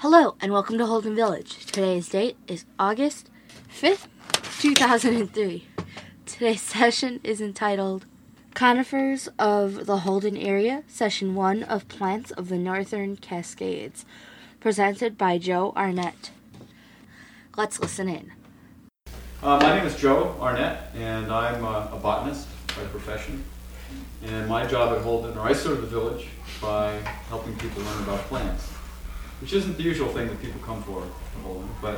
Hello and welcome to Holden Village. Today's date is August 5th, 2003. Today's session is entitled Conifers of the Holden Area, Session 1 of Plants of the Northern Cascades, presented by Joe Arnett. Let's listen in. My name is Joe Arnett, and I'm a botanist by profession. And my job at Holden, or I serve the village by helping people learn about plants, which isn't the usual thing that people come for at Holden, but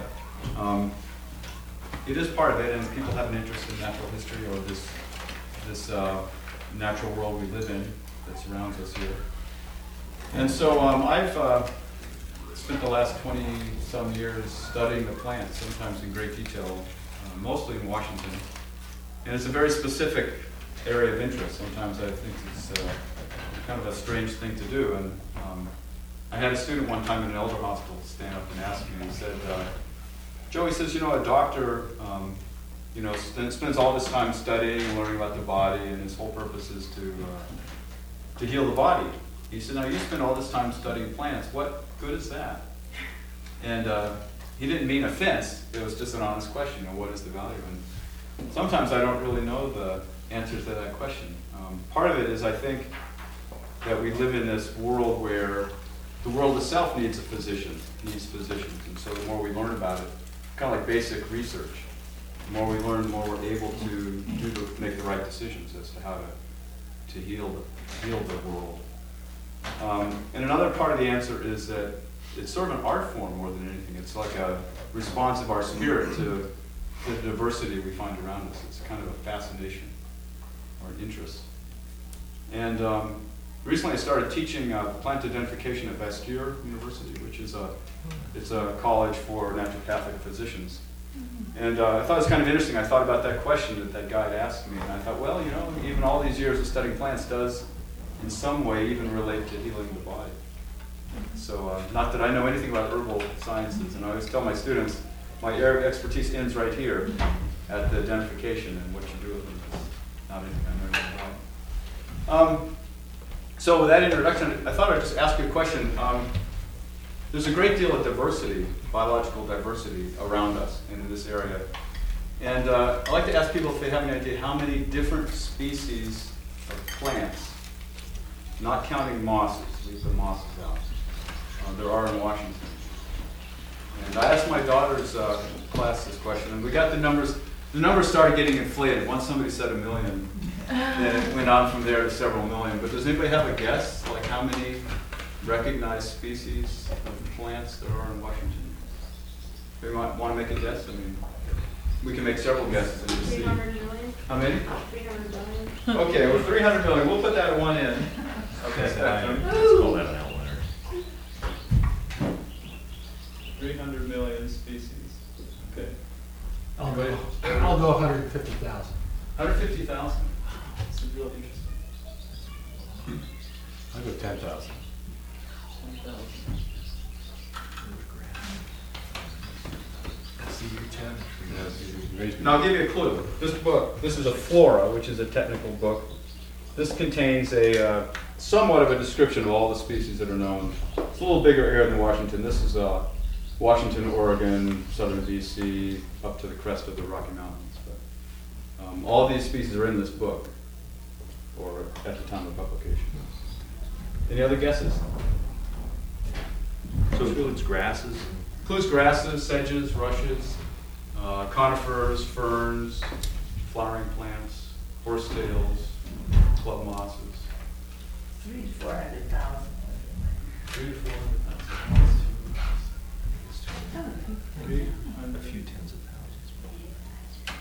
it is part of it, and people have an interest in natural history or this natural world we live in that surrounds us here. And so I've spent the last 20-some years studying the plants, sometimes in great detail, mostly in Washington. And it's a very specific area of interest. Sometimes I think it's kind of a strange thing to do. And I had a student one time in an elder hospital stand up and ask me, he said, Joe, he says, a doctor, spends all this time studying and learning about the body, and his whole purpose is to heal the body. He said, now you spend all this time studying plants, what good is that? And he didn't mean offense, it was just an honest question, what is the value? And sometimes I don't really know the answer to that question. Part of it is I think that we live in this world where the world itself needs physicians, and so the more we learn about it, kind of like basic research, the more we learn, the more we're able to make the right decisions as to how to heal the world. And another part of the answer is that it's sort of an art form more than anything. It's like a response of our spirit to the diversity we find around us. It's kind of a fascination or an interest. And recently I started teaching plant identification at Bastyr University, which is a college for naturopathic physicians. And I thought it was kind of interesting. I thought about that question that guy had asked me, and I thought, well, even all these years of studying plants does in some way even relate to healing the body. So not that I know anything about herbal sciences, and I always tell my students, my area of expertise ends right here at the identification, and what you do with them is not anything I know anything about. So with that introduction, I thought I'd just ask you a question. There's a great deal of diversity, biological diversity, around us in this area. And I'd like to ask people if they have any idea how many different species of plants, not counting mosses, leave the mosses out, there are in Washington. And I asked my daughter's class this question, and we got the numbers. The numbers started getting inflated. Once somebody said 1 million, then it went on from there to several million. But does anybody have a guess, like how many recognized species of plants there are in Washington? Do you want to make a guess? I mean, we can make several guesses and just see. 300 million? How many? 300 million. Okay, well, 300 million. We'll put that at one end. Okay, Let's call that an outlier. 300 million species. Okay. I'll go 150,000. 150,000. This is real interesting. I'll go 10,000. 10,000. Now I'll give you a clue. This book, this is a flora, which is a technical book. This contains a somewhat of a description of all the species that are known. It's a little bigger area than Washington. This is Washington, Oregon, southern BC, up to the crest of the Rocky Mountains. But all these species are in this book, or at the time of publication. Any other guesses? So it includes grasses? Includes grasses, sedges, rushes, conifers, ferns, flowering plants, horsetails, club mosses. 300 to 400,000. 300 to 400,000. A few tens of thousands.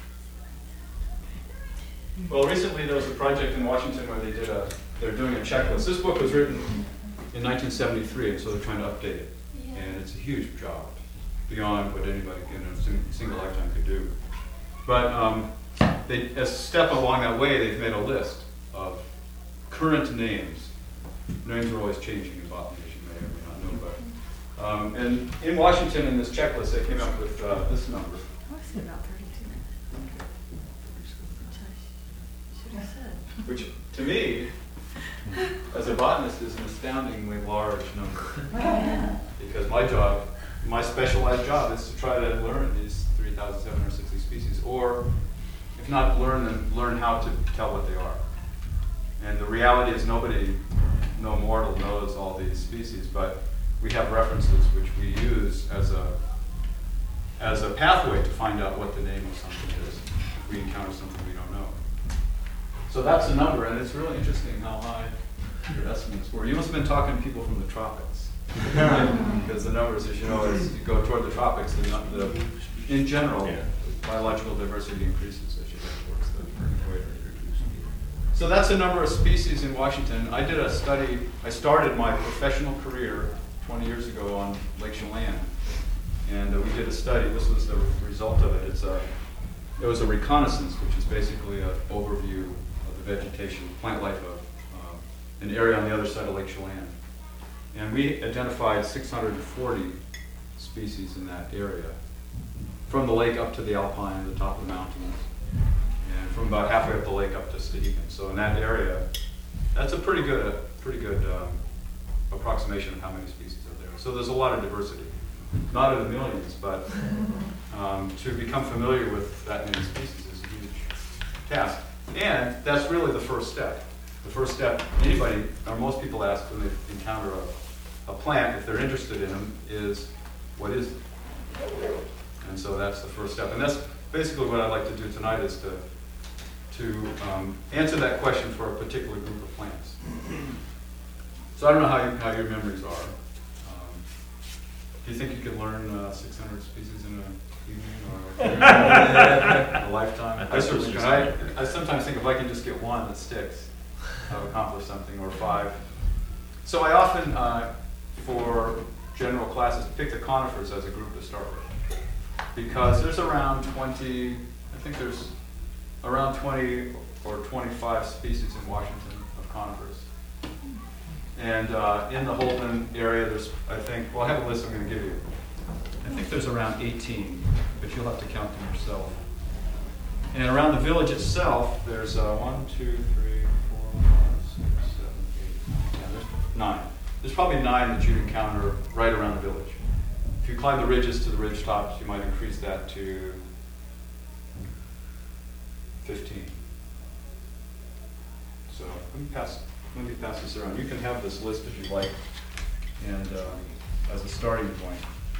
Well, recently there was a project in Washington where they're doing a checklist. This book was written in 1973, and so they're trying to update it. Yeah. And it's a huge job, beyond what anybody in a single lifetime could do. But as a step along that way, they've made a list of current names. Names are always changing in botany, as you may or may not know, but and in Washington, in this checklist, they came up with this number. I was about 32. Should have said. Which, to me, as a botanist, is an astoundingly large number. Yeah. Because my job my specialized job is to try to learn these 3,760 species, or if not learn them, learn how to tell what they are. And the reality is nobody, no mortal knows all these species, but we have references which we use as a pathway to find out what the name of something is if we encounter something we don't know. So that's the number, and it's really interesting how high your estimates were. You must have been talking to people from the tropics. Because the numbers, as you know, as you go toward the tropics, in general, Yeah. biological diversity increases as you go towards the equator. So that's the number of species in Washington. I did a study, I started my professional career 20 years ago on Lake Chelan. And we did a study, this was the result of it. It was a reconnaissance, which is basically an overview of the vegetation, plant life of an area on the other side of Lake Chelan. And we identified 640 species in that area, from the lake up to the Alpine, the top of the mountains, and from about halfway up the lake up to Stehekin. So in that area, that's a pretty good approximation of how many species are there. So there's a lot of diversity, not in the millions, but to become familiar with that many species is a huge task. And that's really the first step. The first step anybody, or most people ask when they encounter a plant, if they're interested in them, is what is it? And so that's the first step. And that's basically what I'd like to do tonight, is to answer that question for a particular group of plants. So I don't know how your memories are. Do you think you could learn 600 species in an evening or a lifetime? I certainly can. I sometimes think if I can just get one that sticks, I've accomplished something, or 5. So I often, for general classes, pick the conifers as a group to start with, because there's around 20, I think there's around 20 or 25 species in Washington of conifers. And in the Holden area, there's, I think, well, I have a list I'm going to give you. I think there's around 18, but you'll have to count them yourself. And around the village itself, there's 1, 2, 3, 4, 5, 6, 7, 8, yeah, there's 9. There's probably 9 that you'd encounter right around the village. If you climb the ridges to the ridge tops, you might increase that to 15. So let me pass this around. You can have this list if you like, and as a starting point.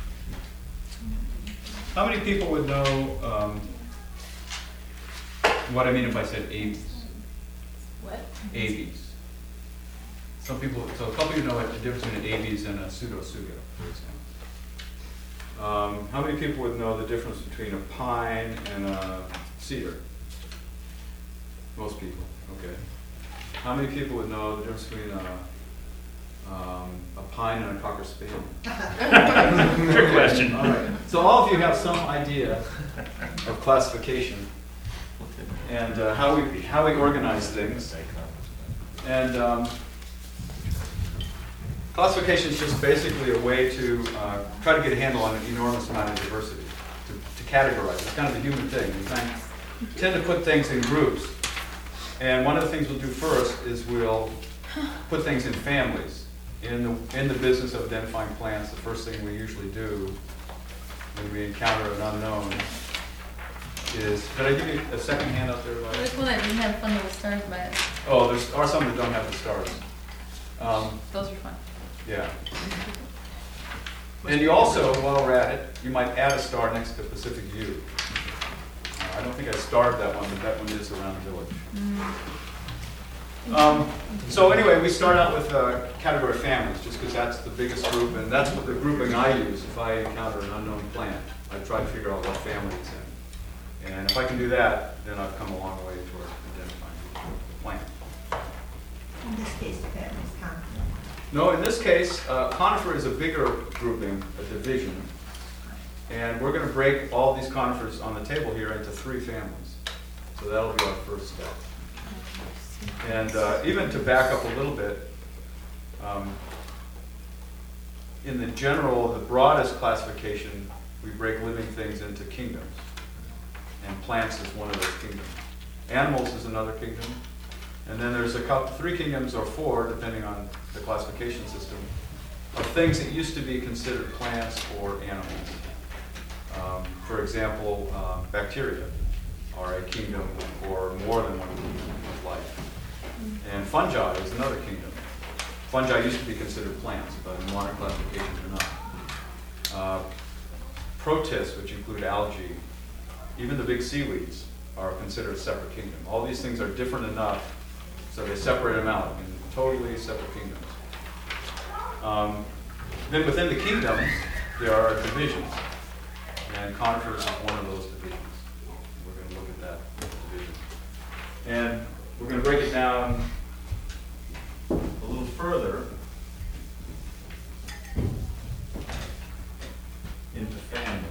How many people would know what I mean if I said aves? What? Aves. Some people, so a couple of you know what the difference between an aves and a pseudotsuga, for example. How many people would know the difference between a pine and a cedar? Most people, okay. How many people would know the difference between a pine and a cocker spaniel? Trick question. All right. So all of you have some idea of classification and how we organize things. And classification is just basically a way to try to get a handle on an enormous amount of diversity, to categorize. It's kind of a human thing. We tend to put things in groups. And one of the things we'll do first is we'll put things in families. In the business of identifying plants, the first thing we usually do when we encounter an unknown is, did I give you a second hand out there? Which one that didn't have fun little stars by it? Oh, there are some that don't have the stars. Those are fun. Yeah. And you also, while we're at it, you might add a star next to Pacific View. I don't think I starred that one, but that one is around the village. So anyway, we start out with category families, just because that's the biggest group, and that's what the grouping I use if I encounter an unknown plant. I try to figure out what family it's in. And if I can do that, then I've come a long way toward identifying the plant. In this case, the family's conifer. No, in this case, conifer is a bigger grouping, a division. And we're going to break all these conifers on the table here into 3 families. So that'll be our first step. And even to back up a little bit, in the general, the broadest classification, we break living things into kingdoms. And plants is one of those kingdoms. Animals is another kingdom. And then there's 3 kingdoms or 4, depending on the classification system, of things that used to be considered plants or animals. For example, bacteria are a kingdom or more than one kingdom of life. And fungi is another kingdom. Fungi used to be considered plants, but in modern classifications are not. Protists, which include algae, even the big seaweeds, are considered a separate kingdom. All these things are different enough so they separate them out in totally separate kingdoms. Then within the kingdoms, there are divisions, and conifers is one of those divisions. We're going to look at that division. And we're going to break it down a little further into families.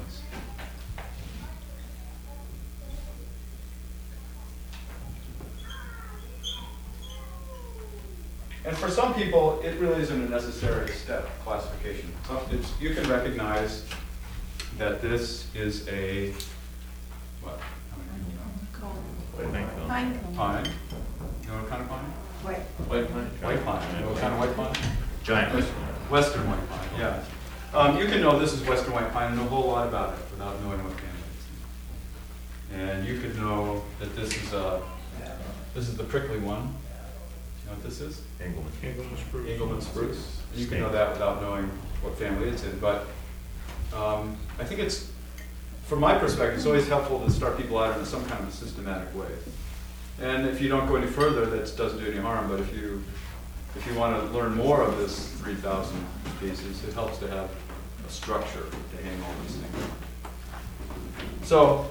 And for some people, it really isn't a necessary step, classification. You can recognize that this is a, what? How many people know? Pine Pine. You know what kind of pine? Wait, White pine. White pine. You know what kind of white pine? Giant. Western white pine, yeah. You can know this is western white pine and know a whole lot about it without knowing what family it's in. And you could know that this is the prickly one. You know what this is? Engelmann spruce. Engelmann spruce. You can know that without knowing what family it's in. But I think it's, from my perspective, it's always helpful to start people out in some kind of a systematic way. And if you don't go any further, that doesn't do any harm. But if you want to learn more of this 3,000 species, it helps to have a structure to hang all these things. So,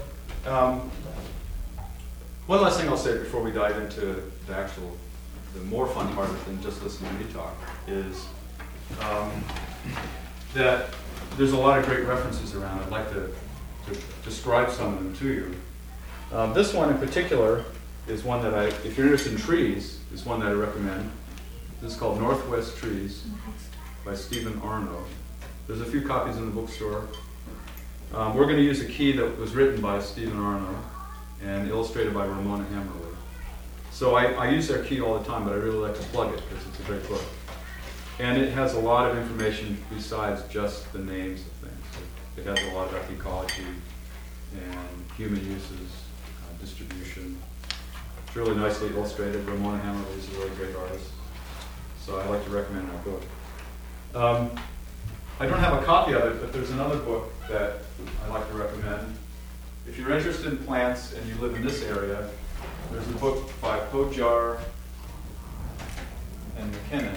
one last thing I'll say before we dive into the more fun part of it than just listening to me talk is that there's a lot of great references around. I'd like to describe some of them to you. This one in particular is one that if you're interested in trees, is one that I recommend. This is called Northwest Trees by Stephen Arno. There's a few copies in the bookstore. We're going to use a key that was written by Stephen Arno and illustrated by Ramona Hammerly. So I use their key all the time, but I really like to plug it because it's a great book. And it has a lot of information besides just the names of things. It has a lot about ecology and human uses, distribution. It's really nicely illustrated. Ramona Hammerly is a really great artist. So I like to recommend that book. I don't have a copy of it, but there's another book that I like to recommend. If you're interested in plants and you live in this area, there's a book by Pojar and McKinnon.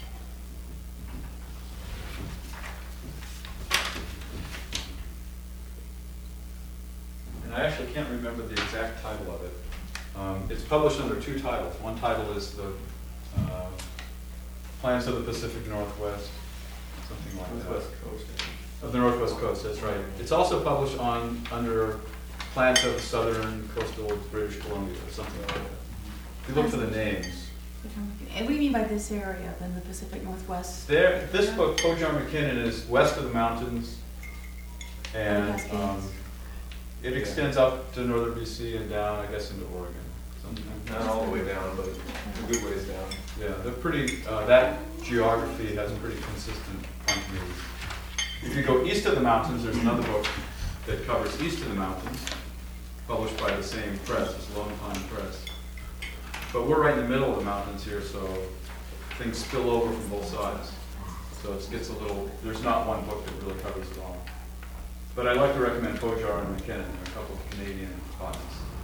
And I actually can't remember the exact title of it. It's published under two titles. One title is the Plants of the Pacific Northwest, something like Northwest that. Coast. Of the Northwest Coast, that's right. It's also published under Plants of the Southern Coastal British Columbia, or something like that. If you look for the names. And what do you mean by this area, then the Pacific Northwest? This book, Pojar McKinnon, is west of the mountains, and it extends up to northern BC and down, I guess, into Oregon. Not all the way down, but a good ways down. Yeah, they're pretty. That geography has pretty consistent continuity. If you go east of the mountains, there's another book that covers east of the mountains, published by the same press, it's Lone Pine Press. But we're right in the middle of the mountains here, so things spill over from both sides. So it gets a little, there's not one book that really covers it all. But I'd like to recommend Pojar and McKinnon. There are a couple of Canadian copies.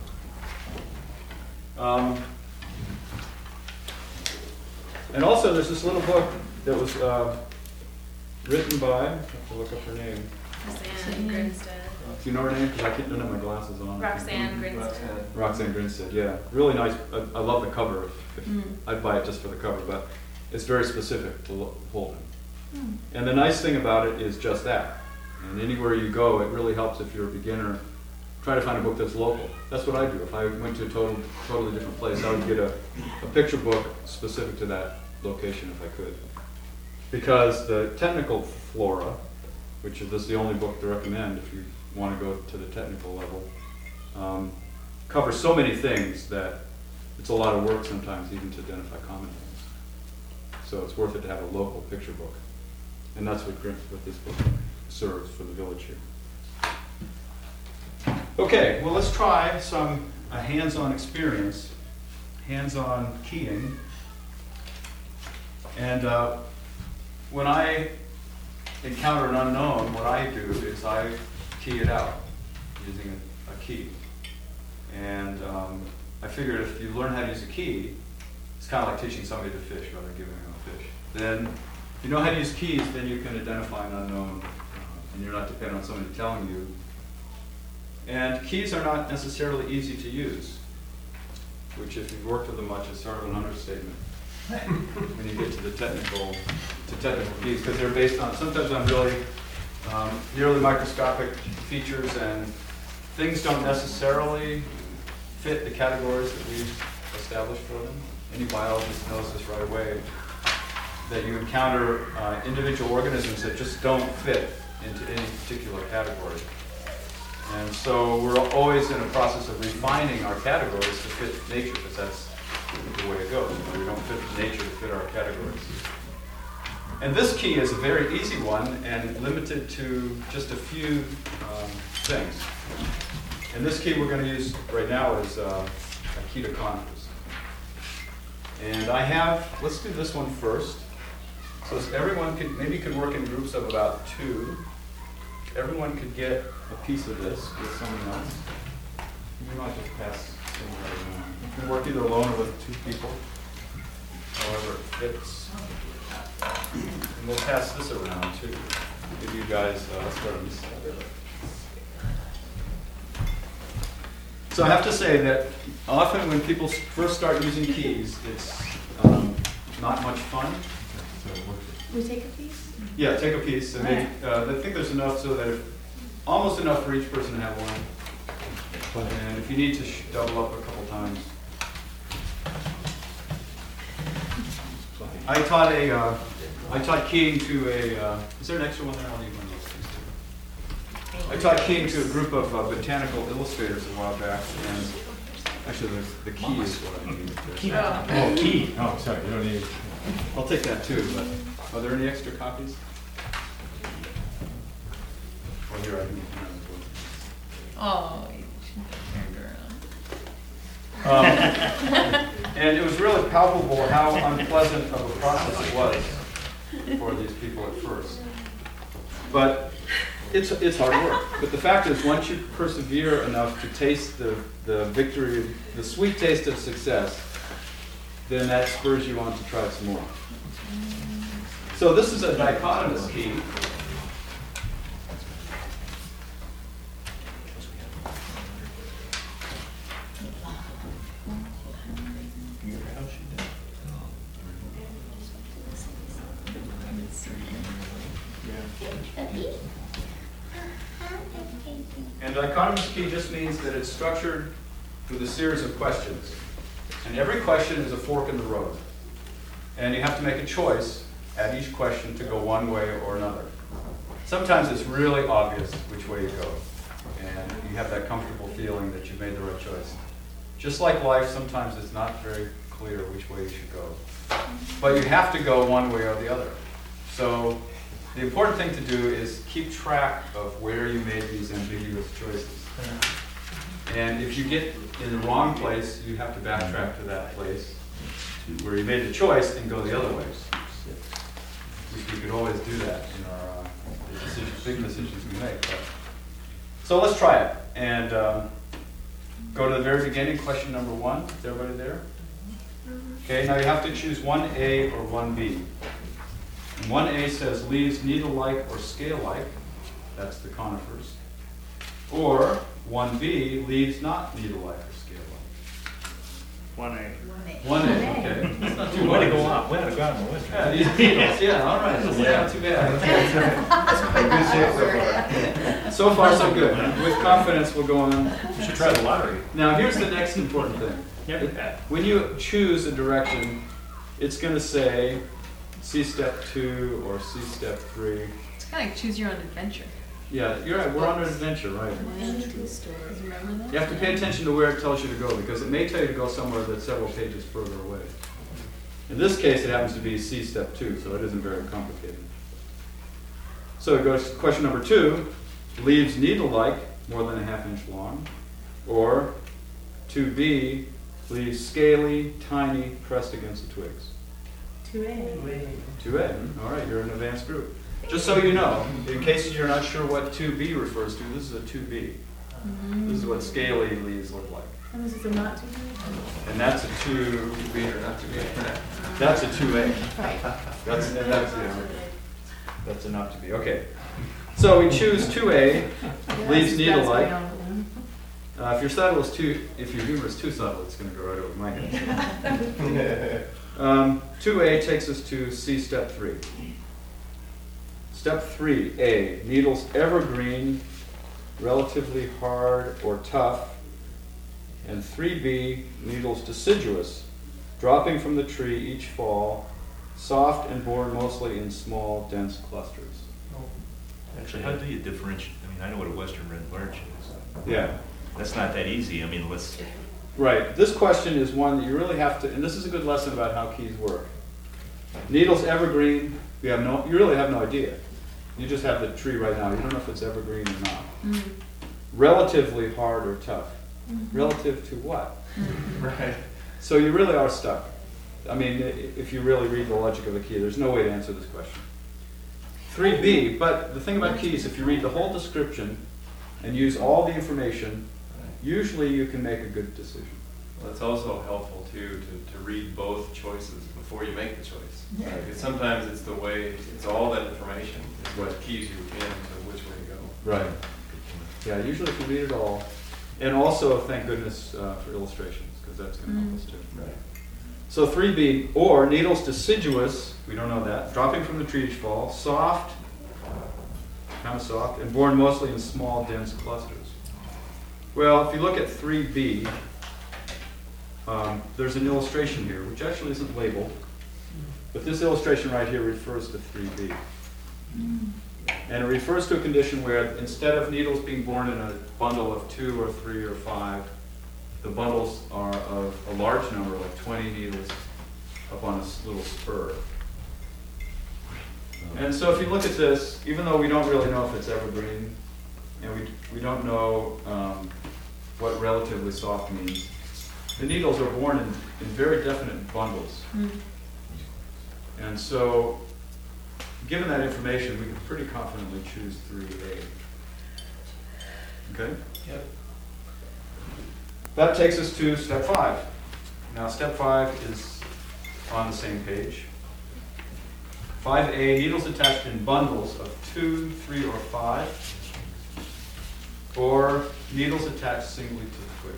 And also there's this little book that was written by, I have to look up her name. Roxanne Grinstead. Do you know her name? Because I don't have my glasses on. Roxanne Grinstead. Roxanne Grinstead, yeah. Really nice. I love the cover. I'd buy it just for the cover, but it's very specific to Holden. And the nice thing about it is just that. And anywhere you go, it really helps if you're a beginner. Try to find a book that's local. That's what I do. If I went to a totally different place, I would get a picture book specific to that location if I could. Because the technical flora, which is the only book to recommend if you want to go to the technical level, covers so many things that it's a lot of work sometimes even to identify common things. So it's worth it to have a local picture book. And that's what this book serves for the village here. Okay, well, let's try a hands-on experience, hands-on keying. And when I encounter an unknown, what I do is I key it out using a key. And I figured if you learn how to use a key, it's kind of like teaching somebody to fish rather than giving them a fish. Then, if you know how to use keys, then you can identify an unknown, and you're not dependent on somebody telling you. And keys are not necessarily easy to use, which if you've worked with them much is sort of an understatement when you get to the technical keys, because they're based on, sometimes on really nearly microscopic features, and things don't necessarily fit the categories that we've established for them. Any biologist knows this right away, that you encounter individual organisms that just don't fit into any particular category. And so we're always in a process of refining our categories to fit nature, because that's the way it goes. We don't fit nature to fit our categories. And this key is a very easy one and limited to just a few things. And this key we're going to use right now is a key to conifers. And I have, let's do this one first. So everyone maybe could work in groups of about 2. Everyone could get a piece of this with someone else. You might just pass somewhere around. You can work either alone or with 2 people. However it fits. And we'll pass this around too. Give you guys, start on this side. So I have to say that often when people first start using keys, it's not much fun. We take a piece? Yeah, take a piece. And maybe, I think there's enough so that almost enough for each person to have one. And if you need to double up a couple times. I taught keying to is there an extra one there? I'll need one of those things too. I taught keying to a group of botanical illustrators a while back, and actually the key is what I need. Oh, key. Oh, sorry, you don't need. I'll take that too, but are there any extra copies? Well, here, I can Oh, you should have turned around. And it was really palpable how unpleasant of a process it was for these people at first. But it's hard work. But the fact is, once you persevere enough to taste the victory, the sweet taste of success, then that spurs you on to try some more. So this is a dichotomous key. And dichotomous key just means that it's structured with a series of questions. And every question is a fork in the road. And you have to make a choice at each question to go one way or another. Sometimes it's really obvious which way you go. And you have that comfortable feeling that you've made the right choice. Just like life, sometimes it's not very clear which way you should go. But you have to go one way or the other. So the important thing to do is keep track of where you made these ambiguous choices. And if you get in the wrong place, you have to backtrack to that place where you made the choice and go the other way. We could always do that in our big decisions we make. So let's try it. And go to the very beginning, question number 1. Is everybody there? Okay, now you have to choose 1A or 1B. And 1A says leaves needle-like or scale-like. That's the conifers. Or 1B, leaves not needle-like or scale-like. 1A. 1A, okay. That's not too Way to bad. go up. Way to go on the list. Yeah, these needles, yeah, all right. Yeah, not too bad. So far, so good. With confidence, we'll go on. You should try the lottery. Now, here's the next important thing. Yeah. When you choose a direction, it's going to say see step 2 or see step 3. It's kind of like choose your own adventure. Yeah, you're right. We're on an adventure, right? Remember that? You have to pay attention to where it tells you to go, because it may tell you to go somewhere that's several pages further away. In this case, it happens to be see step 2, so it isn't very complicated. So it goes to question number 2. Leaves needle-like, more than a ½ inch long. Or 2B, leaves scaly, tiny, pressed against the twigs. 2A. 2A. All right, you're an advanced group. Just so you know, in case you're not sure what 2B refers to, this is a 2B. This is what scaly leaves look like. And this is a not to be? And that's a 2B or not to be. that's a 2A. Right. That's a not to be. Okay. So we choose 2A, leaves needle-like. If your humor is too subtle, it's going to go right over my head. 2A takes us to C step 3. Step 3A, needles evergreen, relatively hard or tough. And 3B, needles deciduous, dropping from the tree each fall, soft and borne mostly in small, dense clusters. Actually, how do you differentiate? I mean, I know what a western red larch is. Yeah. That's not that easy. I mean, Right. This question is one that you really have to, and this is a good lesson about how keys work. Needles evergreen, you really have no idea. You just have the tree right now. You don't know if it's evergreen or not. Relatively hard or tough. Relative to what? Right. So you really are stuck. I mean, if you really read the logic of the key, there's no way to answer this question. 3B, but the thing about keys, if you read the whole description and use all the information, usually you can make a good decision. Well, it's also helpful too to read both choices before you make the choice. Because sometimes it's the way, it's all that information is what keys you in to which way to go. Right. Yeah, usually if you read it all. And also, thank goodness for illustrations, because that's going to help us too. Right. So 3B, or needles deciduous, we don't know that, dropping from the tree each fall, soft, kind of soft, and borne mostly in small, dense clusters. Well, if you look at 3B, there's an illustration here, which actually isn't labeled, but this illustration right here refers to 3B. And it refers to a condition where instead of needles being borne in a bundle of 2 or 3 or 5, the bundles are of a large number, like 20 needles, up on a little spur. And so if you look at this, even though we don't really know if it's evergreen, and we don't know what relatively soft means, the needles are borne in very definite bundles. And so, given that information, we can pretty confidently choose 3A. Okay? Yep. That takes us to step 5. Now, step 5 is on the same page. 5A, needles attached in bundles of 2, 3, or 5, or needles attached singly to the twigs.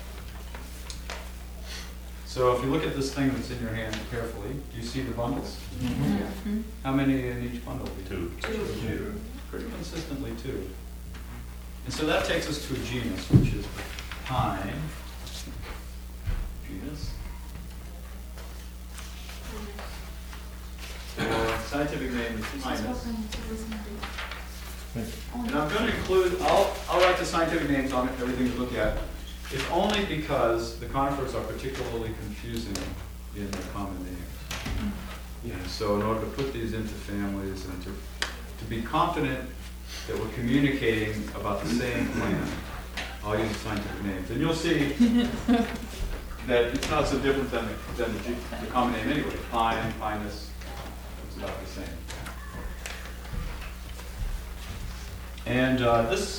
So if you look at this thing that's in your hand carefully, do you see the bundles? How many in each bundle? 2. 2. Pretty consistently 2. And so that takes us to a genus, which is pine. Genus. The scientific name is Pinus. And I'm going to include, I'll write the scientific names on it, everything to look at, if only because the conifers are particularly confusing in their common names. And so in order to put these into families and to be confident that we're communicating about the same plant, I'll use the scientific names. And you'll see that it's not so different than the common name anyway. Pine, Pinus, it's about the same. And this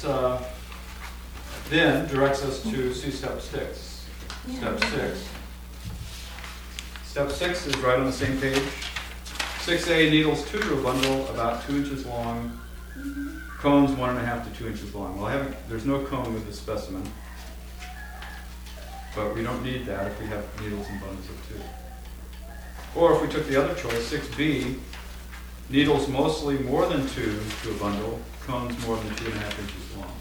then directs us to see step 6. Step 6. Step 6 is right on the same page. 6A, needles 2 to a bundle, about 2 inches long. Cones 1.5 to 2 inches long. Well, there's no cone with this specimen, but we don't need that if we have needles in bundles of 2. Or if we took the other choice, 6B, needles mostly more than 2 to a bundle, cones more than 2.5 inches long.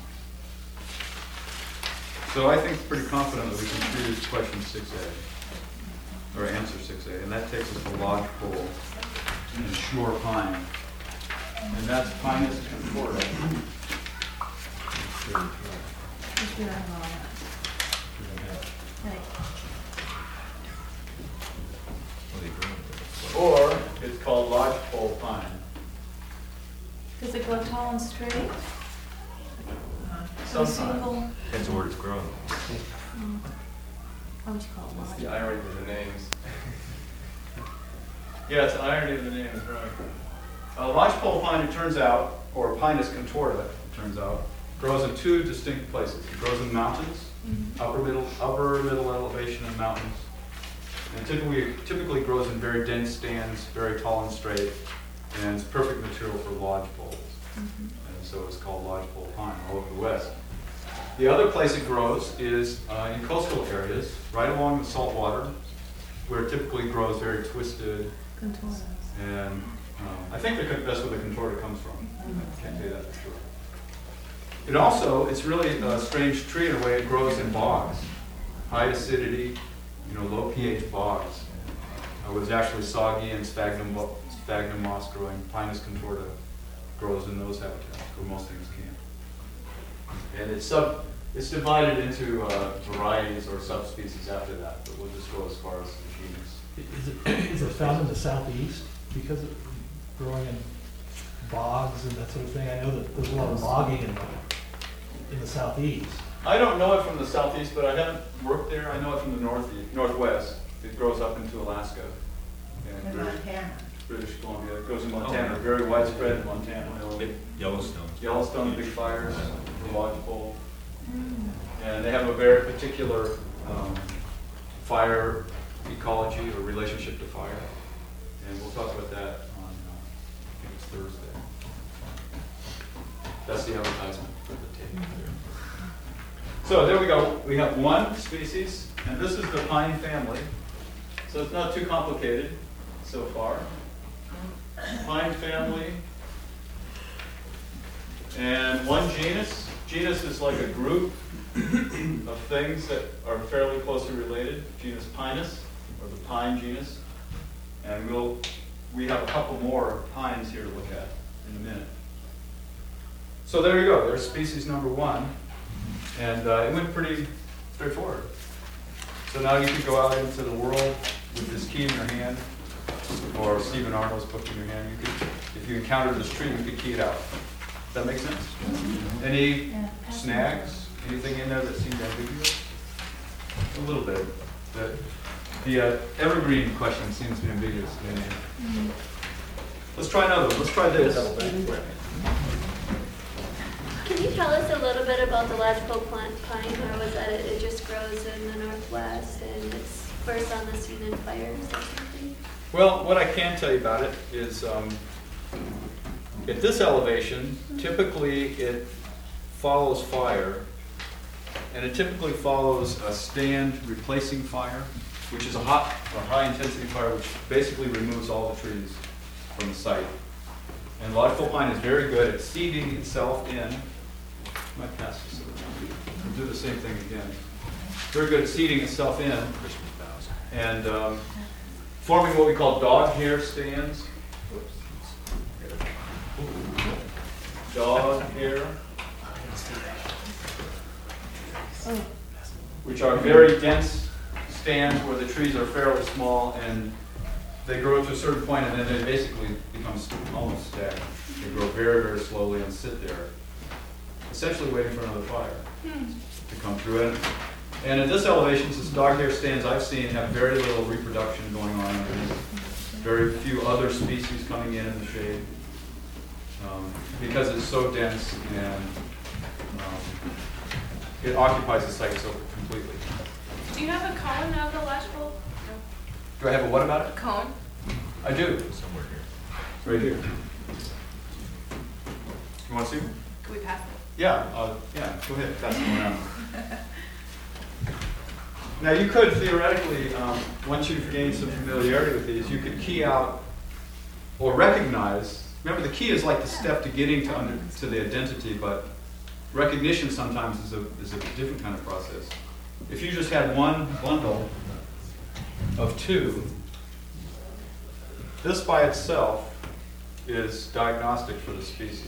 So I think pretty confident that we can choose question 6A, or answer 6A, and that takes us to lodgepole and shore pine. And that's Pinus contorta. Or it's called lodgepole pine. Does it grow tall and straight? A Sometimes. single, Depends on where it's growing. what would you call That's it? the irony of the names. Yeah, it's the irony of the name, is right. Lodgepole pine, it turns out, or Pinus contorta, it turns out, grows in two distinct places. It grows in mountains, upper middle elevation in mountains, and typically grows in very dense stands, very tall and straight, and it's perfect material for lodgepoles. And so it's called lodgepole pine all over the West. The other place it grows is in coastal areas, right along the salt water, where it typically grows very twisted, Contortas. and I think that's where the contorta comes from. Can't tell you that for sure. It also, it's really a strange tree in a way. It grows in bogs, high acidity, low pH bogs. It was actually soggy and sphagnum moss growing. Pinus contorta grows in those habitats where most things can't. And it's divided into varieties or subspecies after that, but we'll just go as far as the genus. Is it found in the southeast because of growing in bogs and that sort of thing? I know that there's a lot of logging in the southeast. I don't know it from the southeast, but I haven't worked there. I know it from the northwest. It grows up into Alaska and British Columbia. It goes in Montana, very widespread in Montana. Yellowstone. Yellowstone, big fires, the lodgepole. And they have a very particular fire ecology or relationship to fire. And we'll talk about that on, I think it's Thursday. That's the advertisement for the tape. So there we go. We have one species, and this is the pine family. So it's not too complicated so far. Pine family. And one genus. Genus is like a group of things that are fairly closely related. Genus Pinus, or the pine genus. And we have a couple more pines here to look at in a minute. So there you go. There's species number one. And it went pretty straightforward. So now you can go out into the world with this key in your hand, or Stephen Arnold's book in your hand. If you encounter this tree, you could key it out. Does that make sense? Any snags? Anything in there that seemed ambiguous? A little bit. The evergreen question seems to be ambiguous. Let's try another one. Let's try this. Can you tell us a little bit about the lodgepole pine? Or was that it just grows in the northwest and it's first on the scene in fires or something? Well, what I can tell you about it is at this elevation, typically it follows fire, and it typically follows a stand replacing fire, which is a high intensity fire, which basically removes all the trees from the site. And lodgepole pine is very good at seeding itself in. I might pass this around. We'll do the same thing again. Very good at seeding itself in and forming what we call dog hair stands. Dog hair, which are very dense stands where the trees are fairly small and they grow to a certain point and then they basically become almost stagnant. They grow very, very slowly and sit there, essentially waiting for another fire to come through. And at this elevation, since dog hair stands I've seen have very little reproduction going on underneath. Very few other species coming in the shade. Because it's so dense and it occupies the site so completely. Do you have a cone of the lodgepole? Do I have a what about it? Cone? I do. Somewhere here. Right here. You want to see? Can we pass it? Yeah, go ahead, pass it around. Now you could theoretically, once you've gained some familiarity with these, you could key out or recognize. Remember, the key is like the step to getting to the identity, but recognition sometimes is a different kind of process. If you just had one bundle of two, this by itself is diagnostic for the species.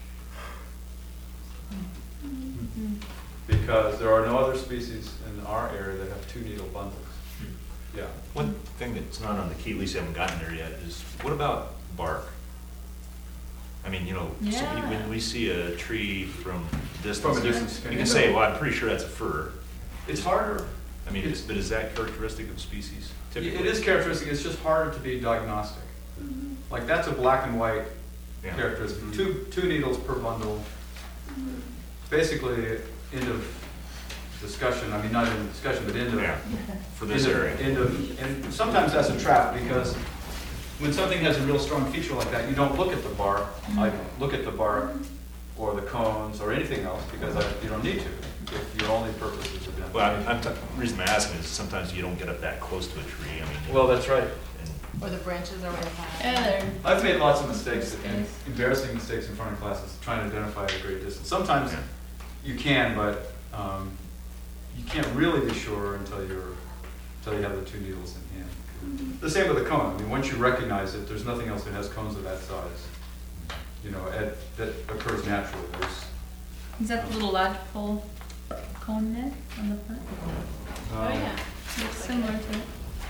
Because there are no other species in our area that have two needle bundles. Yeah. One thing that's not on the key, at least I haven't gotten there yet, is what about bark? I mean, you know, so Yeah. when we see a tree from distance. From a distance, You you can know. say, well, I'm pretty sure that's a fir. It's harder. I mean, but is that characteristic of species typically? It is characteristic, it's just harder to be diagnostic. Like, that's a black and white Yeah. characteristic. Two needles per bundle. Basically, end of discussion, I mean, not end of discussion, but end of. Yeah, for this area. And sometimes that's a trap, because when something has a real strong feature like that, you don't look at the bark. I don't look at the bark or the cones or anything else, because you don't need to, if your only purpose is identifying. Well, the reason I'm asking is sometimes you don't get up that close to a tree. I mean. Well, that's right. and- Or the branches are really high. Yeah, I've made lots of mistakes, and embarrassing mistakes in front of classes, trying to identify at a great distance. Sometimes Yeah. you can, but you can't really be sure until you have the two needles in hand. The same with a cone. I mean, once you recognize it, there's nothing else that has cones of that size. You know, that occurs naturally. Is that the little lodgepole cone there on the front? Oh, yeah. Looks similar to it.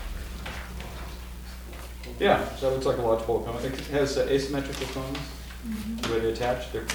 Yeah, that looks like a lodgepole cone. It has asymmetrical cones, the way they attach. They're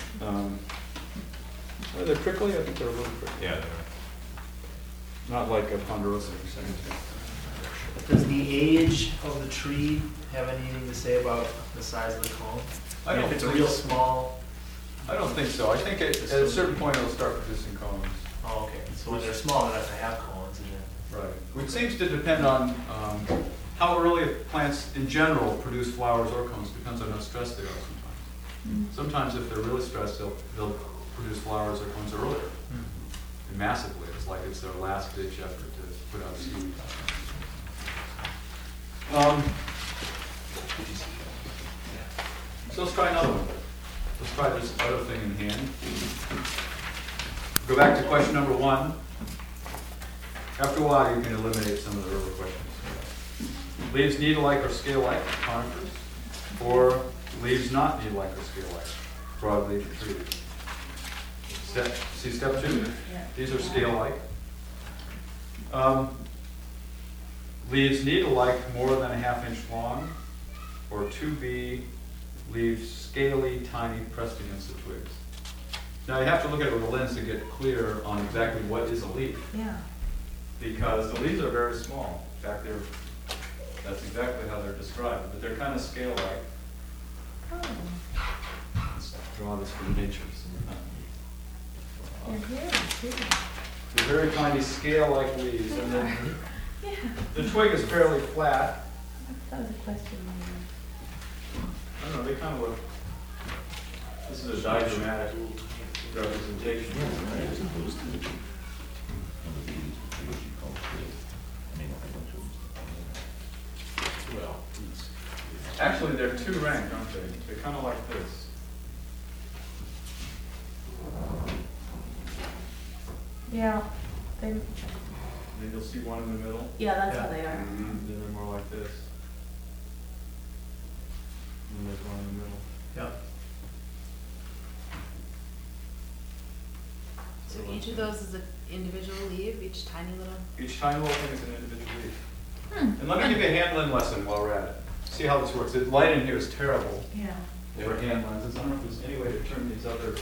prickly. I think they're a little prickly. Yeah. Not like a ponderosa or something. Does the age of the tree have anything to say about the size of the cone? I don't If it's think real so. small, I don't think so. I think at a certain point it'll start producing cones. oh, okay, so when they're small enough to have cones, and then. Right. Which seems to depend on how early plants in general produce flowers or cones. Depends on how stressed they are sometimes. Sometimes if they're really stressed, they'll produce flowers or cones earlier. And massively. It's like it's their last ditch effort to put out seed. So let's try another one. Let's try this other thing in hand. Go back to question number 1. After a while, you can eliminate some of the earlier questions. Leaves needle-like or scale-like, conifers, or leaves not needle-like or scale-like, broadleaf trees. See step 2? These are scale-like. Leaves needle-like more than a ½ inch long, or 2B, leaves scaly, tiny, pressed against the twigs. Now you have to look at it with a lens to get clear on exactly what is a leaf. Yeah. Because the leaves are very small. In fact, that's exactly how they're described, but they're kind of scale-like. Let's draw this from nature. They're very tiny scale-like leaves, and then the twig is fairly flat. That was a question. I don't know, they kind of look, this is a diagrammatic representation. Well, actually, they're two ranked, aren't they? They're kind of like this. Yeah. Then you'll see one in the middle. Yeah, that's how they are. Then they're more like this. And there's one in the middle. Yeah. So each of those is an individual leaf, each tiny little. Each tiny little thing is an individual leaf. And let me give you a handling lesson while we're at it. See how this works. The light in here is terrible Yeah. for hand lenses. I don't know if there's any way to turn these other.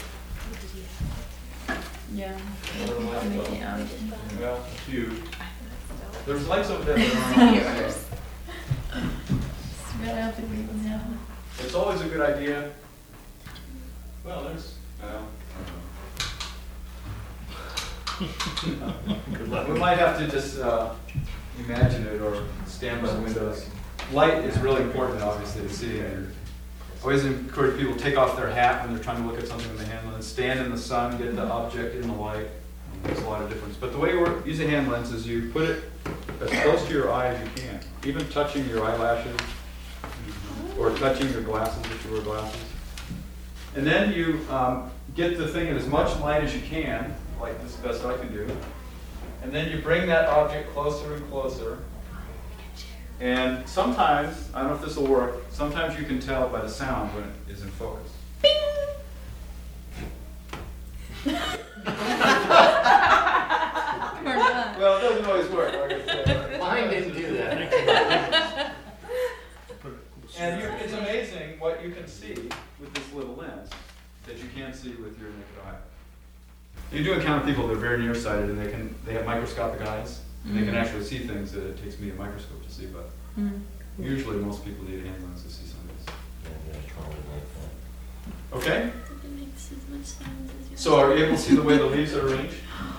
Yeah. other lights Make on. it out. Well, a few. There's lights over there that aren't on. Spread out the leaves now. It's always a good idea. Well, there's, Good luck. we might have to just imagine it or stand by the windows. Light is really important, obviously, to see. And I always encourage people to take off their hat when they're trying to look at something with the hand lens. Stand in the sun, get the object in the light. Makes a lot of difference. But the way we use a hand lens is you put it as close to your eye as you can, even touching your eyelashes or touching your glasses if you wear glasses. And then you get the thing in as much light as you can, like this is the best I can do. And then you bring that object closer and closer. And sometimes, I don't know if this will work, sometimes you can tell by the sound when it is in focus. Or not. Well, it doesn't always work, like I said. Mine didn't do that. And it's amazing what you can see with this little lens. with your naked eye. You do encounter people that are very nearsighted, and they have microscopic eyes, and they can actually see things that it takes me a microscope to see, but usually most people need a hand lens to see some of this. Okay? It makes as much sense as yours. So are you able to see the way the leaves are arranged?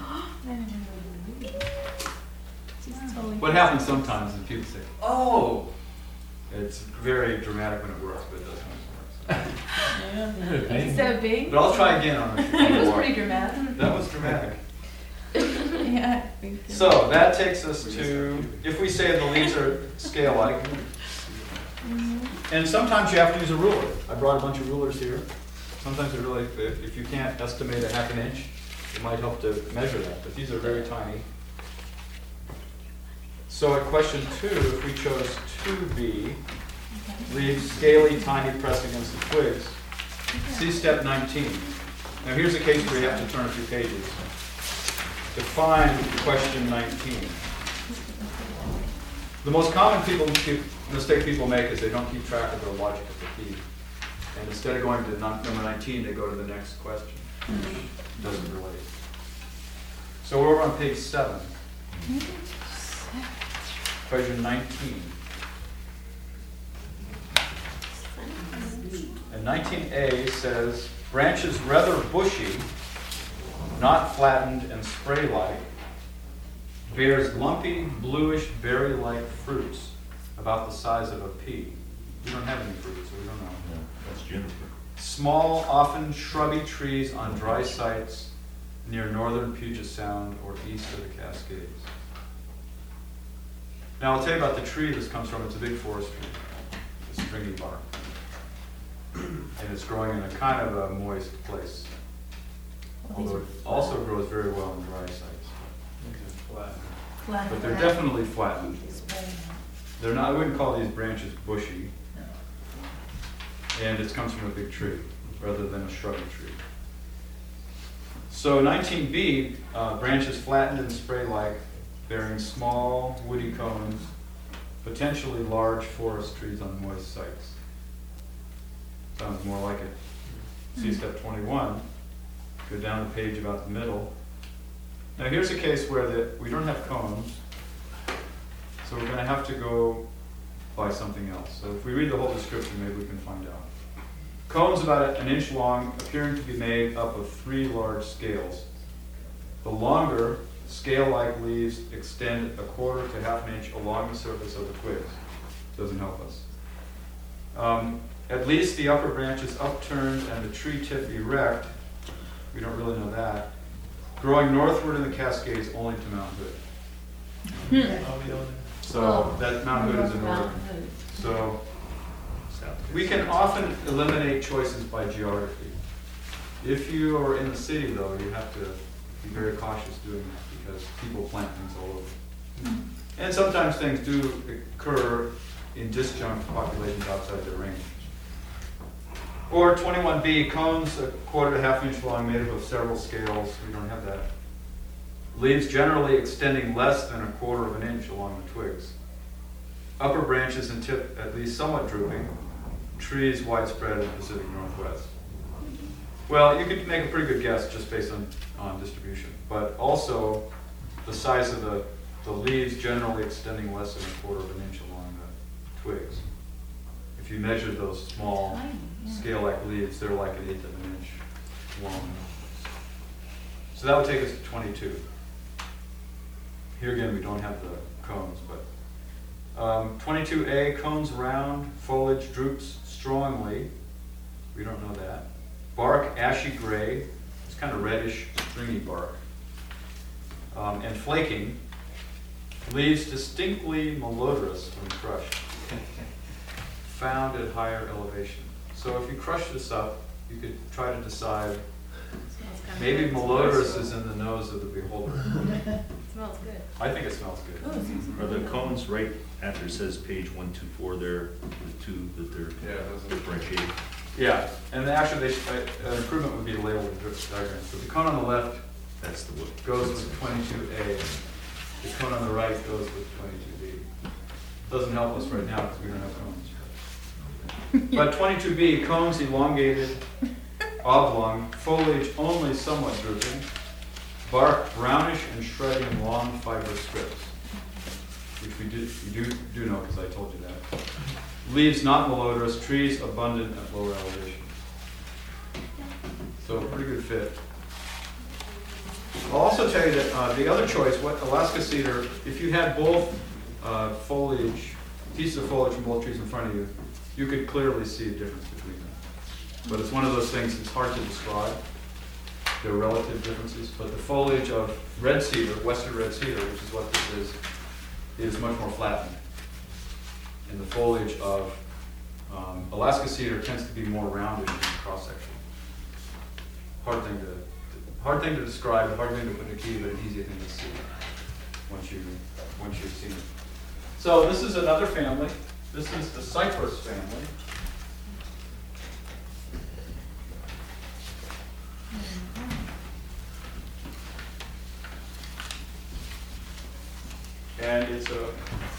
What happens sometimes is people say, oh! It's very dramatic when it works, but it doesn't always work. Instead of big? But I'll try again on the It was walk. pretty dramatic. That was dramatic. Yeah. So that takes us to, if we say the leaves are scale-like, and sometimes you have to use a ruler. I brought a bunch of rulers here. Sometimes it really, if you can't estimate a half an inch, it might help to measure that, but these are very tiny. So at question 2, if we chose 2B, leaves scaly, tiny, pressed against the twigs, see step 19. Now here's a case where you have to turn a few pages to find question 19. The most common mistake people make is they don't keep track of their logic of the key. And instead of going to number 19, they go to the next question. Doesn't relate. So we're over on page 7. Question 19. And 19A says, branches rather bushy, not flattened and spray-like, bears lumpy, bluish, berry-like fruits about the size of a pea. We don't have any fruit, so we don't know. Yeah, that's juniper. Small, often shrubby trees on dry sites near northern Puget Sound or east of the Cascades. Now I'll tell you about the tree this comes from. It's a big forest tree. It's a stringy bark. And it's growing in a kind of a moist place. Although it also grows very well in dry sites. But they're definitely flattened. They're not, I wouldn't call these branches bushy. And it comes from a big tree rather than a shrubby tree. So 19B, branches flattened and spray-like, bearing small woody cones, potentially large forest trees on moist sites. Sounds more like it. See step 21. Go down the page about the middle. Now here's a case where we don't have cones, so we're going to have to go by something else. So if we read the whole description, maybe we can find out. Cones about an inch long, appearing to be made up of 3 large scales. The longer, scale-like leaves extend a quarter to half an inch along the surface of the twigs. Doesn't help us. At least the upper branches upturned and the tree tip erect. We don't really know that. Growing northward in the Cascades only to Mount Hood. So that Mount Hood is in northern. So we can often eliminate choices by geography. If you are in the city, though, you have to be very cautious doing that because people plant things all over. And sometimes things do occur in disjunct populations outside their range. Or 21B, cones a quarter to half inch long, made up of several scales. We don't have that. Leaves generally extending less than a quarter of an inch along the twigs. Upper branches and tip at least somewhat drooping. Trees widespread in the Pacific Northwest. Well, you could make a pretty good guess just based on distribution, but also the size of the leaves generally extending less than a quarter of an inch along the twigs. If you measure those small scale-like leaves, they're like 1/8 of an inch long. So that would take us to 22. Here again, we don't have the cones, but 22A, cones round, foliage droops strongly. We don't know that. Bark ashy gray. It's kind of reddish, stringy bark. And flaking. Leaves distinctly malodorous when crushed. Found at higher elevation. So if you crush this up, you could try to decide, maybe malodorous is in the nose of the beholder. It smells good. I think it smells good. Are the cones right after it says page 124 there, the two that they're differentiated? Yeah, and actually an improvement would be to label the diagram. So the cone on the left That's the wood. goes with 22A. The cone on the right goes with 22B. Doesn't help us right now because we don't have cones. But 22B, cones elongated, oblong, foliage only somewhat drooping, bark brownish and shredding long fibrous strips, which you do know because I told you that. Leaves not malodorous, trees abundant at lower elevation. So pretty good fit. I'll also tell you that the other choice, what Alaska cedar, if you had both foliage, pieces of foliage from both trees in front of you, you could clearly see a difference between them. But it's one of those things that's hard to describe. There are relative differences, but the foliage of red cedar, western red cedar, which is what this is much more flattened. And the foliage of Alaska cedar tends to be more rounded in cross-section. Hard thing to describe, hard thing to put in a key, but an easy thing to see once you've seen it. So this is another family. This is the cypress family. And it's a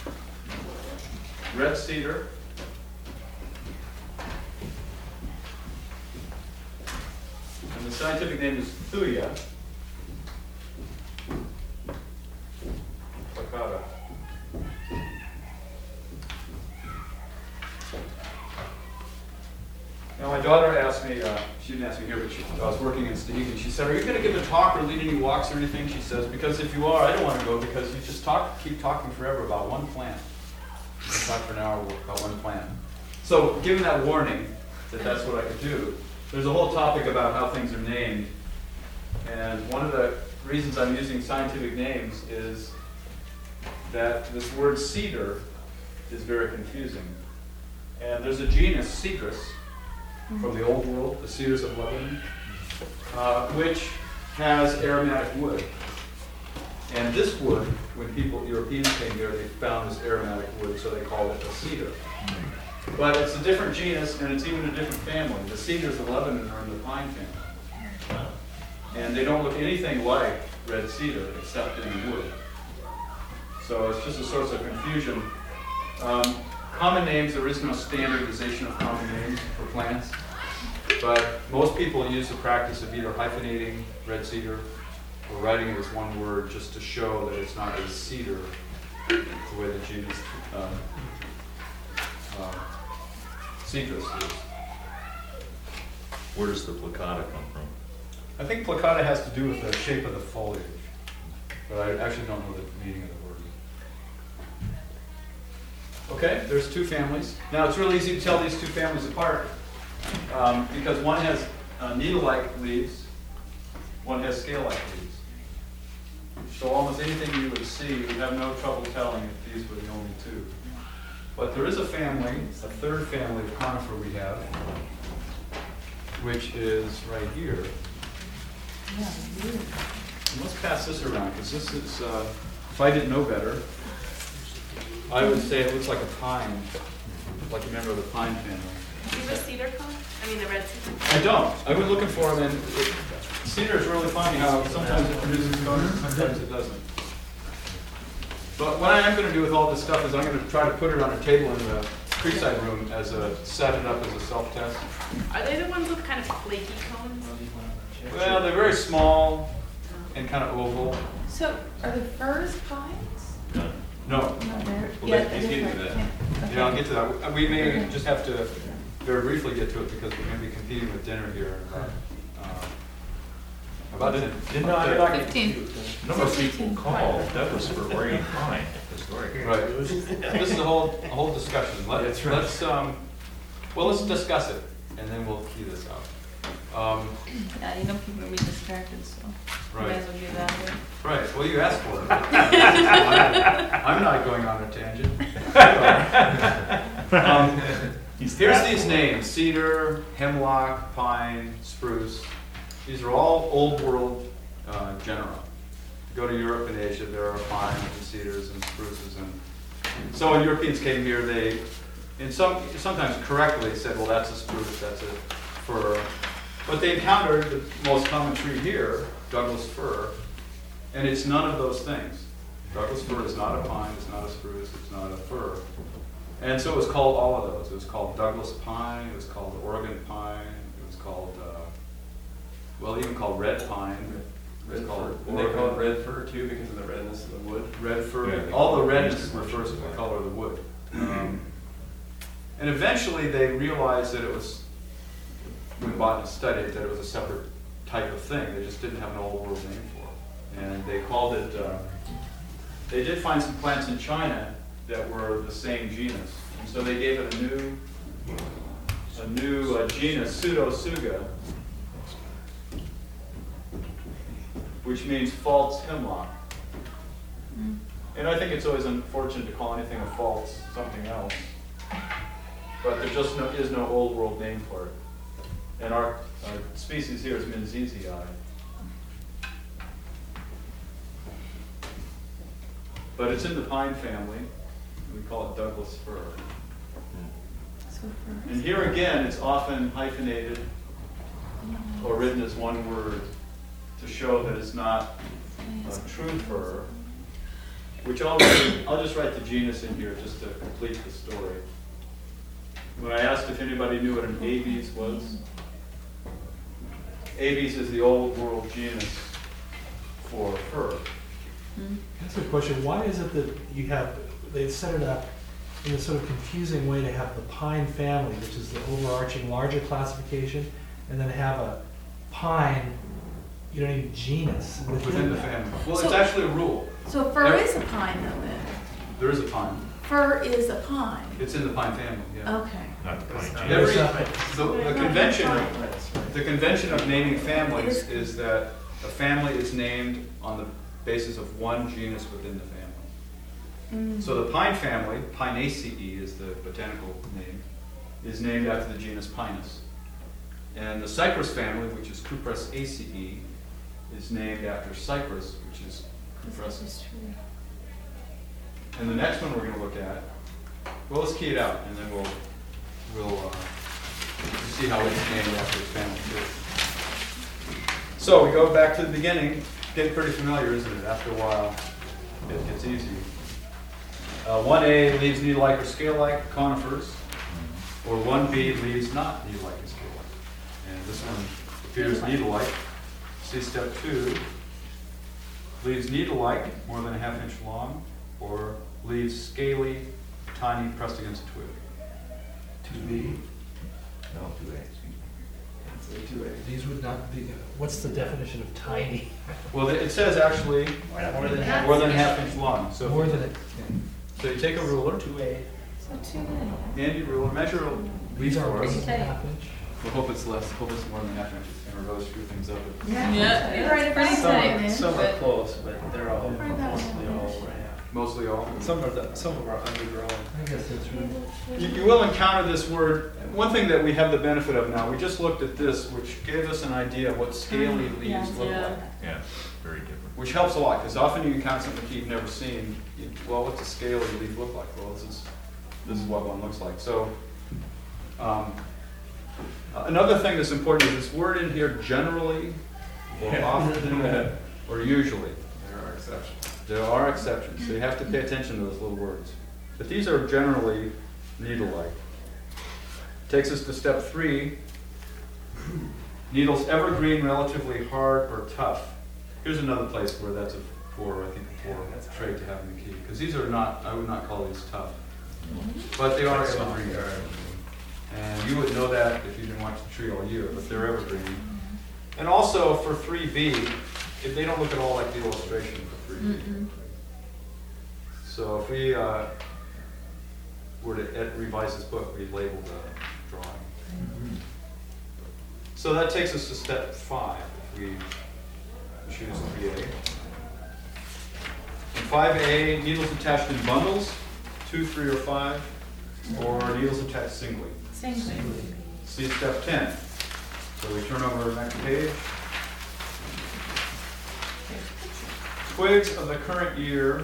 red cedar. And the scientific name is Thuya placata. Now my daughter asked me, she didn't ask me here, but I was working in Stehegan. She said, "Are you going to give a talk or lead any walks or anything?" She says, "Because if you are, I don't want to go because you just keep talking forever about one plant. You can talk for an hour about one plant." So given that warning that that's what I could do, there's a whole topic about how things are named. And one of the reasons I'm using scientific names is that this word cedar is very confusing. And there's a genus, Cedrus, from the old world, the cedars of Lebanon, which has aromatic wood. And this wood, when Europeans came here, they found this aromatic wood, so they called it a cedar. But it's a different genus, and it's even a different family. The cedars of Lebanon are in the pine family. And they don't look anything like red cedar, except in the wood. So it's just a source of confusion. Common names, there is no standardization of common names for plants. But most people use the practice of either hyphenating red cedar or writing it as one word just to show that it's not a cedar, the way the genus Cedrus is. Where does the placata come from? I think placata has to do with the shape of the foliage, but I actually don't know the meaning of the word. Okay, there's two families. Now it's really easy to tell these two families apart because one has needle-like leaves, one has scale-like leaves. So almost anything you would see, you would have no trouble telling if these were the only two. But there is a family, a third family of conifer we have, which is right here. Let's pass this around, because this is, if I didn't know better, I would say it looks like a pine, like a member of the pine family. Do you have a cedar cone? I mean, the red cedar. I don't. I've been looking for them, and cedar is really funny how sometimes it produces cones, sometimes it doesn't. But what I am going to do with all this stuff is I'm going to try to put it on a table in the Creekside room set it up as a self-test. Are they the ones with kind of flaky cones? Well, they're very small and kind of oval. So are the firs pines? No. No, they're, Well, yeah, he's getting to that. Okay. Yeah, I'll get to that. We may just have to very briefly get to it because we're going to be competing with dinner here. About 10. You're 15. Number of people called, that was for Orion Pine. Right. This is a whole discussion. Let's discuss it, and then we'll key this out. Yeah, you know people will be distracted, so you Right. guys will get out here. Right. Well, you asked for it. I'm not going on a tangent. Here's these names: cedar, hemlock, pine, spruce. These are all old world genera. You go to Europe and Asia, there are pines and cedars and spruces. And so when Europeans came here, they, sometimes correctly, said, well, that's a spruce, that's a fir. But they encountered the most common tree here, Douglas fir, and it's none of those things. Douglas fir is not a pine, it's not a spruce, it's not a fir. And so it was called all of those. It was called Douglas pine, it was called Oregon pine, it was called well, even called red pine. Red Call fir. it And they call it red fir too because of the redness of the wood. red fir. Yeah, they All call the it redness eastern refers to the Washington. color of the wood. And eventually they realized that it was, when botanists studied it, that it was a separate type of thing. They just didn't have an old world name for it. And they called it, they did find some plants in China that were the same genus. And so they gave it a new genus, Pseudotsuga, which means false hemlock. And I think it's always unfortunate to call anything a false something else. But there just is no old world name for it. And our species here is Minzizii. But it's in the pine family. We call it Douglas fir. So first. And here again, it's often hyphenated or written as one word to show that it's not a true fir. Which I'll just write the genus in here just to complete the story. When I asked if anybody knew what an Abies was, Abies is the old world genus for fir. That's a question. Why is it that you have, they set it up in a sort of confusing way to have the pine family, which is the overarching larger classification, and then have a pine, you know, genus Within the that? family. Well, So- it's actually a rule. So fir Every- is a pine though then? There is a pine. Fir is a pine. It's in the pine family, yeah. Okay. Not the pine genus. Every, Yes. the convention of naming families is that a family is named on the basis of one genus within the family. So the pine family, Pinaceae is the botanical name, is named after the genus Pinus. And the cypress family, which is Cupressaceae, is named after cypress, which is Cupress. And the next one we're going to look at, well, let's key it out, and then we'll see how it's named after its family too. So we go back to the beginning. Getting pretty familiar, isn't it? After a while, it gets easy. 1A leaves needle-like or scale-like conifers, or 1B leaves not needle-like or scale-like. And this one appears needle-like. See step 2. Leaves needle-like, more than a ½ inch long, or leaves scaly, tiny, pressed against a twig. 2B. No, 2A. These would not be, what's the definition of tiny? Well, it says actually More than half. more than a ½ inch long. So, More than it. so you take a ruler, 2A. So 2A. handy ruler, measure a leaf These are for more us. than a ½ inch. We'll hope it's less, hope it's more than a ½ inch. And we'll really screw things up. Yeah, You're right it's about pretty that. tight. Some are but- close, but they're all, Right about mostly that. all over half. Mostly all. Some of them are undergrown. I guess that's right. You will encounter this word. One thing that we have the benefit of now, we just looked at this, which gave us an idea of what scaly leaves look Yeah. like. Yeah, very different. Which helps a lot, because often you encounter something you've never seen. Well, what's a scaly leaf look like? Well, this is what one looks like. So, another thing that's important is this word in here, generally, or often, or usually. There are exceptions. There are exceptions, so you have to pay attention to those little words. But these are generally needle-like. Takes us to step 3. Needles evergreen, relatively hard or tough. Here's another place where that's a poor trait to have in the key. Because these are not, I would not call these tough. But they are evergreen. And you would know that if you didn't watch the tree all year, but they're evergreen. And also for 3B, if they don't look at all like the illustration for 3B. So if we were to revise this book, we'd label the drawing. So that takes us to step 5, if we choose 3A. In 5A, needles attached in bundles, 2, 3, or 5, or needles attached singly. Singly. See step 10. So we turn over the next page. Twigs of the current year.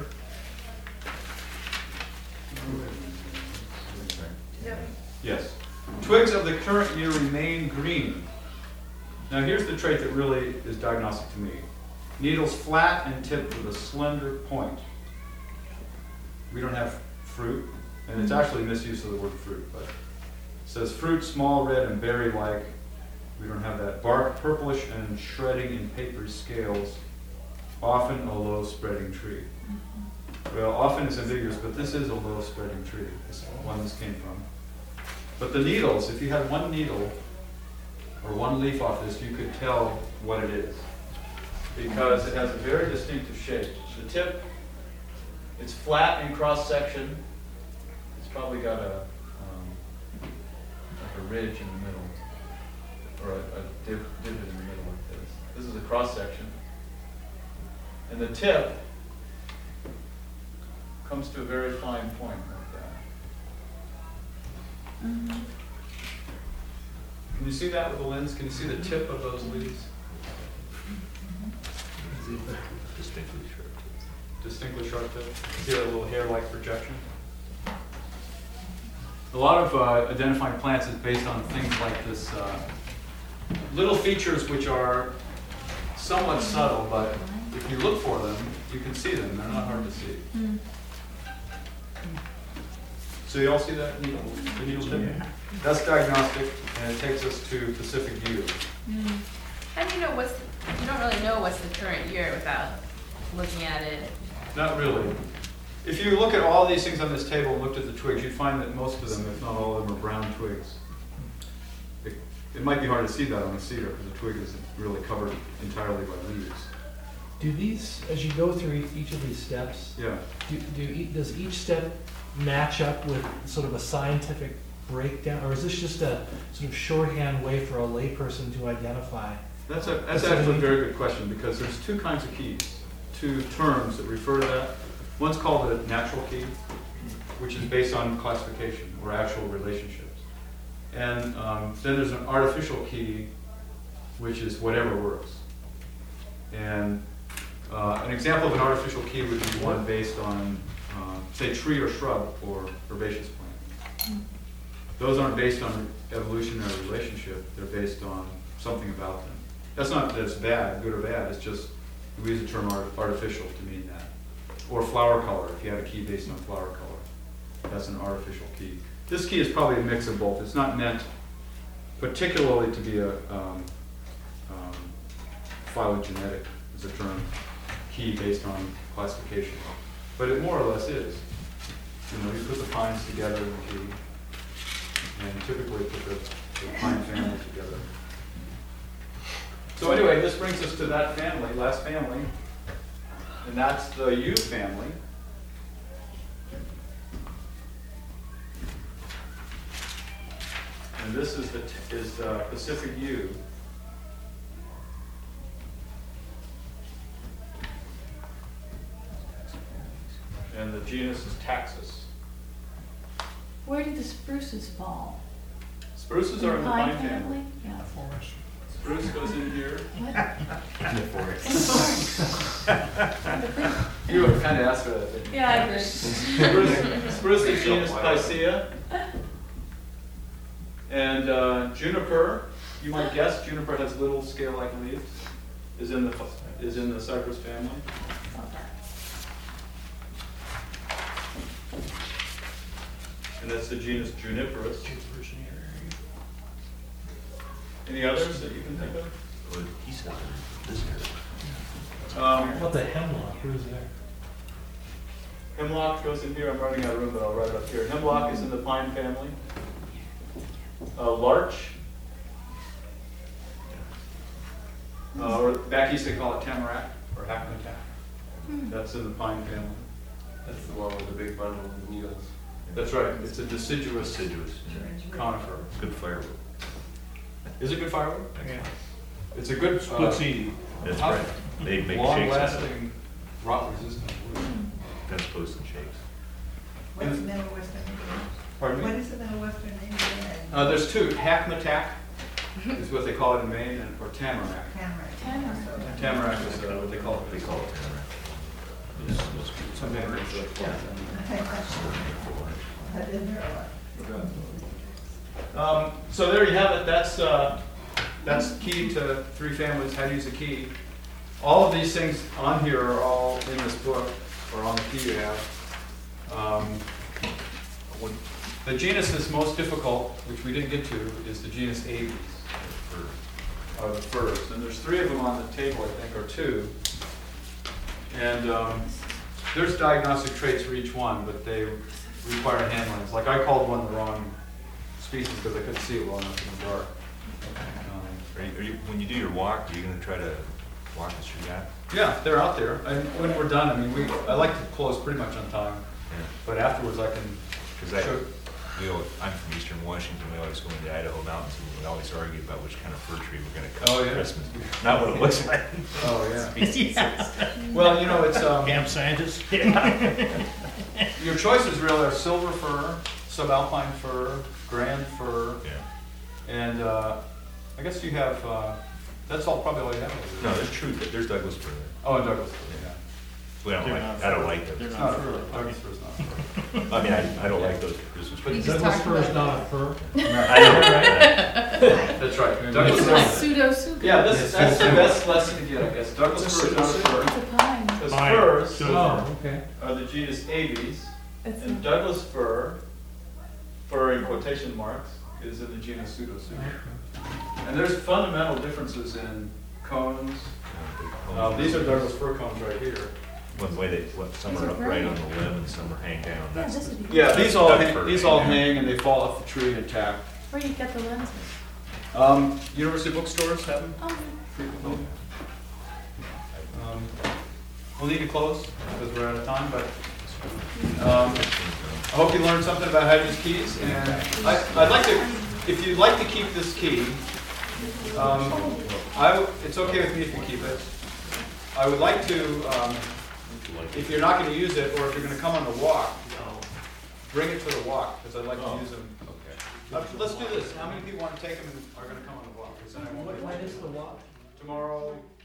Yes. Twigs of the current year remain green. Now here's the trait that really is diagnostic to me. Needles flat and tipped with a slender point. We don't have fruit, and it's actually misuse of the word fruit, but it says fruit small, red, and berry-like, We don't have that. Bark purplish and shredding in papery scales, often a low spreading tree. Well, often is ambiguous, but this is a low spreading tree, this one this came from. But the needles, if you had one needle or one leaf off this, you could tell what it is, because it has a very distinctive shape. The tip, it's flat in cross section. It's probably got like a ridge in the middle, or a divot in the middle like this. This is a cross section. And the tip comes to a very fine point like that. Mhm. Can you see that with the lens? Can you see the tip of those leaves? Distinctly sharp. Distinctly sharp tip. See that little hair-like projection? A lot of identifying plants is based on things like this, little features which are somewhat subtle, but if you look for them, you can see them. They're not hard to see. Mm. So you all see that needle, the needle tip? That's diagnostic, and it takes us to Pacific View. Mm. How do you know you don't really know what's the current year without looking at it? Not really. If you look at all these things on this table and looked at the twigs, you'd find that most of them, if not all of them, are brown twigs. It might be hard to see that on a cedar because the twig isn't really covered entirely by leaves. Do these, as you go through each of these steps, Yeah. does each step match up with sort of a scientific breakdown, or is this just a sort of shorthand way for a layperson to identify? That's actually a very good question, because there's two kinds of keys, two terms that refer to that. One's called a natural key, which is based on classification or actual relationships. And then there's an artificial key, which is whatever works. And an example of an artificial key would be one based on, say, tree or shrub or herbaceous plant. Those aren't based on evolutionary relationship, they're based on something about them. That's not that it's bad, good or bad, it's just, we use the term artificial to mean that. Or flower color, if you have a key based on flower color, that's an artificial key. This key is probably a mix of both. It's not meant particularly to be a phylogenetic, is a term, key based on classification. But it more or less is. You know, you put the pines together in the key, and typically put the pine family together. So anyway, this brings us to that family, last family, and that's the yew family. And this is Pacific yew. And the genus is Taxus. Where did the spruces fall? Spruces are in the pine family. Yeah. Spruce goes in here. What? In the forest. You were kind of asked for that, didn't you? Yeah, I did. Spruce is genus Picea. And juniper, you might guess juniper has little scale-like leaves, is in the cypress family. And that's the genus Juniperus. Any others that you can think of? He said this guy. What about the hemlock? Who's there? Hemlock goes in here. I'm running out of room, but I'll write it up here. Hemlock is in the pine family. Larch, or back east they call it tamarack or hackmatack. That's in the pine family. That's the one with the big bundle of needles. That's right. It's a deciduous conifer. Good firewood. Is it good firewood? Yeah. It's a good Splitsy. That's right. They make shakes out of it. long-lasting, rot-resistant wood. That's post and shakes. What's the Middle Western Indian? Pardon me? What is the Middle Western Indian? There's two. Hackmatack is what they call it in Maine, or tamarack. Tamarack. Tamarack is what they call it. They call it tamarack. Some neighborhoods like that. I didn't hear a lot. So there you have it. That's key to three families, how to use a key. All of these things on here are all in this book, or on the key you have. The genus that's most difficult, which we didn't get to, is the genus Aves. are the firs. And there's 3 of them on the table, I think, or 2. And there's diagnostic traits for each one, but they require handlings. Like I called one the wrong species because I couldn't see it well enough in the dark. When you do your walk, are you gonna try to walk us through that? Yeah, they're out there. And when we're done, I mean, I like to close pretty much on time. Yeah. But afterwards, I can show. I'm from eastern Washington, we always go into Idaho mountains, and we always argue about which kind of fir tree we're gonna cut Oh, for yeah. Christmas. Not what it looks like. Oh, yeah. Species. Well, you know, it's, Camp scientist? your choices really are silver fir, subalpine fir, grand fir, Yeah. and I guess you have, that's all probably all you have. No, there's Douglas fir there. Oh, Douglas, yeah. I don't like those. It's not a fir, Douglas fir is not a fir. I mean, I don't like those Christmas But trees. just Douglas talked fir is about not a fir. I know, right? That's right. It's Douglas a fir. pseudo-super. Yeah, that's the best lesson to get, I guess. Douglas fir is not a fir. It's a pine. Because Pine. firs Oh, okay. are the genus Aves, It's and Douglas fir, fir in quotation marks, is in the genus Pseudotsuga. And there's fundamental differences in cones. These are Douglas fir cones right here. One way some These are are upright on great. the limb and some are hang down. Yeah, That's this the- would be. Yeah, these all Doug fir hang and they fall off the tree intact. Where you get the lenses? University bookstores have them Oh, frequently. We'll need to close because we're out of time, but I hope you learned something about how to use keys. And I'd like to, if you'd like to keep this key, it's okay with me if you keep it. I would like to, if you're not going to use it, or if you're going to come on the walk, bring it to the walk because I'd like to use them. Let's do this. How many people want to take them and are going to come on the walk? Because then I won't. When is the walk? Tomorrow.